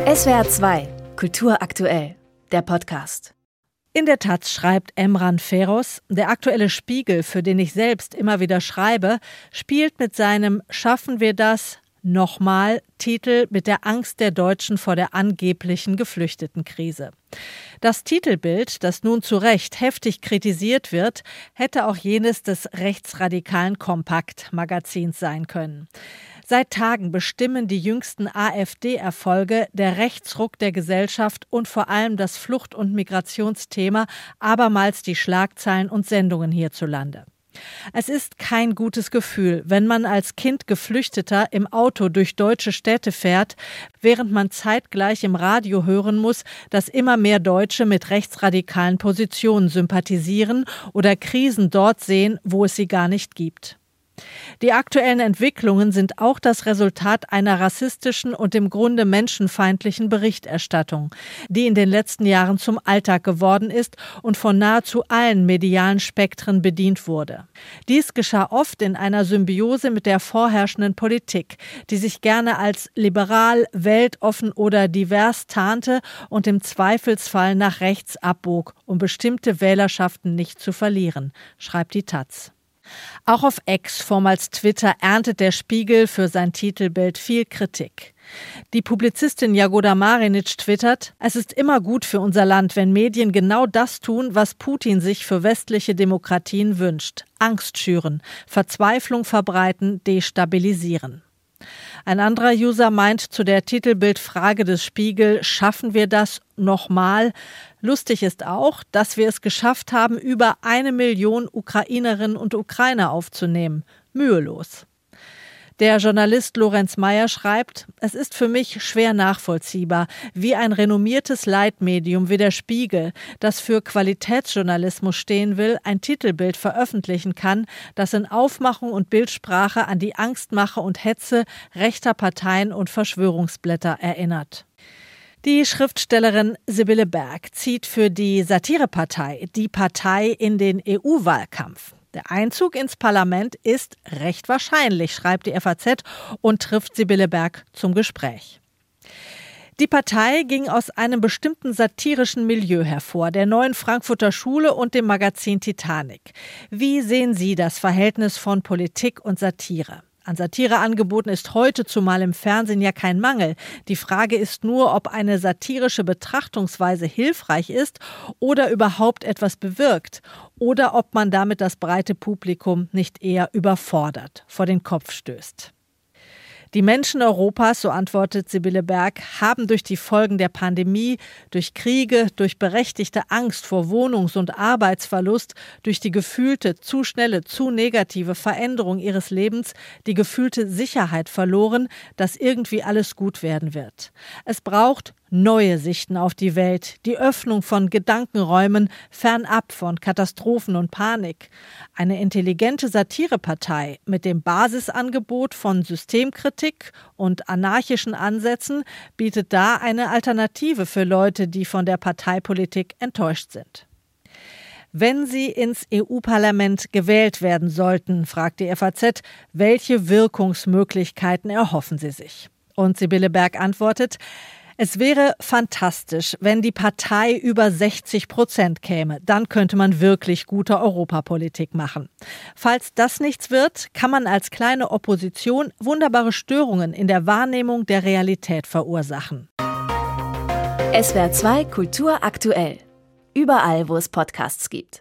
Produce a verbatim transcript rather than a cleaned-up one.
S W R zwei, Kultur aktuell, der Podcast. In der Taz schreibt Emran Feroz, der aktuelle Spiegel, für den ich selbst immer wieder schreibe, spielt mit seinem »Schaffen wir das? Nochmal« Titel mit der Angst der Deutschen vor der angeblichen Geflüchtetenkrise. Das Titelbild, das nun zu Recht heftig kritisiert wird, hätte auch jenes des rechtsradikalen Kompakt-Magazins sein können. Seit Tagen bestimmen die jüngsten AfD-Erfolge, der Rechtsruck der Gesellschaft und vor allem das Flucht- und Migrationsthema abermals die Schlagzeilen und Sendungen hierzulande. Es ist kein gutes Gefühl, wenn man als Kind Geflüchteter im Auto durch deutsche Städte fährt, während man zeitgleich im Radio hören muss, dass immer mehr Deutsche mit rechtsradikalen Positionen sympathisieren oder Krisen dort sehen, wo es sie gar nicht gibt. Die aktuellen Entwicklungen sind auch das Resultat einer rassistischen und im Grunde menschenfeindlichen Berichterstattung, die in den letzten Jahren zum Alltag geworden ist und von nahezu allen medialen Spektren bedient wurde. Dies geschah oft in einer Symbiose mit der vorherrschenden Politik, die sich gerne als liberal, weltoffen oder divers tarnte und im Zweifelsfall nach rechts abbog, um bestimmte Wählerschaften nicht zu verlieren, schreibt die Taz. Auch auf X, vormals Twitter, erntet der Spiegel für sein Titelbild viel Kritik. Die Publizistin Jagoda Marinic twittert: Es ist immer gut für unser Land, wenn Medien genau das tun, was Putin sich für westliche Demokratien wünscht. Angst schüren, Verzweiflung verbreiten, destabilisieren. Ein anderer User meint zu der Titelbildfrage des Spiegel: Schaffen wir das nochmal? Lustig ist auch, dass wir es geschafft haben, über eine Million Ukrainerinnen und Ukrainer aufzunehmen. Mühelos. Der Journalist Lorenz Meyer schreibt: Es ist für mich schwer nachvollziehbar, wie ein renommiertes Leitmedium wie der Spiegel, das für Qualitätsjournalismus stehen will, ein Titelbild veröffentlichen kann, das in Aufmachung und Bildsprache an die Angstmache und Hetze rechter Parteien und Verschwörungsblätter erinnert. Die Schriftstellerin Sibylle Berg zieht für die Satirepartei Die Partei in den E U-Wahlkampf. Der Einzug ins Parlament ist recht wahrscheinlich, schreibt die F A Z und trifft Sibylle Berg zum Gespräch. Die Partei ging aus einem bestimmten satirischen Milieu hervor, der Neuen Frankfurter Schule und dem Magazin Titanic. Wie sehen Sie das Verhältnis von Politik und Satire? An Satireangeboten ist heute zumal im Fernsehen ja kein Mangel. Die Frage ist nur, ob eine satirische Betrachtungsweise hilfreich ist oder überhaupt etwas bewirkt. Oder ob man damit das breite Publikum nicht eher überfordert, vor den Kopf stößt. Die Menschen Europas, so antwortet Sibylle Berg, haben durch die Folgen der Pandemie, durch Kriege, durch berechtigte Angst vor Wohnungs- und Arbeitsverlust, durch die gefühlte, zu schnelle, zu negative Veränderung ihres Lebens die gefühlte Sicherheit verloren, dass irgendwie alles gut werden wird. Es braucht neue Sichten auf die Welt, die Öffnung von Gedankenräumen, fernab von Katastrophen und Panik. Eine intelligente Satirepartei mit dem Basisangebot von Systemkritik und anarchischen Ansätzen bietet da eine Alternative für Leute, die von der Parteipolitik enttäuscht sind. Wenn Sie ins E U-Parlament gewählt werden sollten, fragt die F A Z, welche Wirkungsmöglichkeiten erhoffen Sie sich? Und Sibylle Berg antwortet: Es wäre fantastisch, wenn die Partei über sechzig Prozent käme. Dann könnte man wirklich gute Europapolitik machen. Falls das nichts wird, kann man als kleine Opposition wunderbare Störungen in der Wahrnehmung der Realität verursachen. S W R zwei Kultur aktuell. Überall, wo es Podcasts gibt.